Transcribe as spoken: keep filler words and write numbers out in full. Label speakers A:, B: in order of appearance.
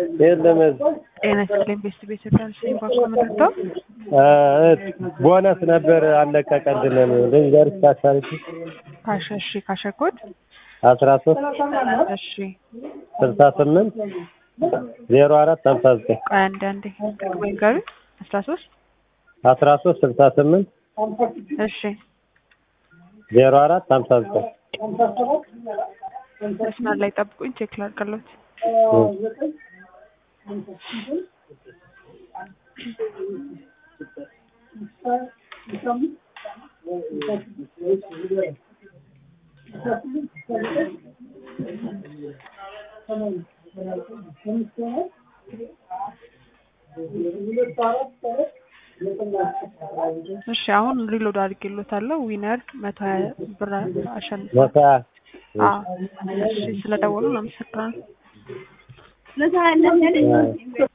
A: የለም
B: ጤና ይስጥልኝ ቤስት ቤት ዳንስ ባንክ መጥቶ
A: ቦነስ ነበር አለቀቀልንም ልንገርሽ ታሳሪት
B: ካሸሽ ካሸኮት
A: አስራ ሶስት
B: እሺ
A: ስልሳ ስምንት ዜሮ አራት ሃምሳ ዘጠኝ
B: አንድ አንድ ወይ ጋር አስራ ሶስት
A: አስራ ሶስት ስልሳ ስምንት
B: እሺ
A: ዜሮ አራት ሃምሳ ዘጠኝ
B: መስመር ላይ ጠብቁኝ ቼክ ላድርግልዎት እሺ አሁን ሪሎድ አድርጌልዎታለሁ ዊነር መቶ ሀያ ብር አሸንፏል አዎ እሺ ስለደወሉ አመሰግናለሁ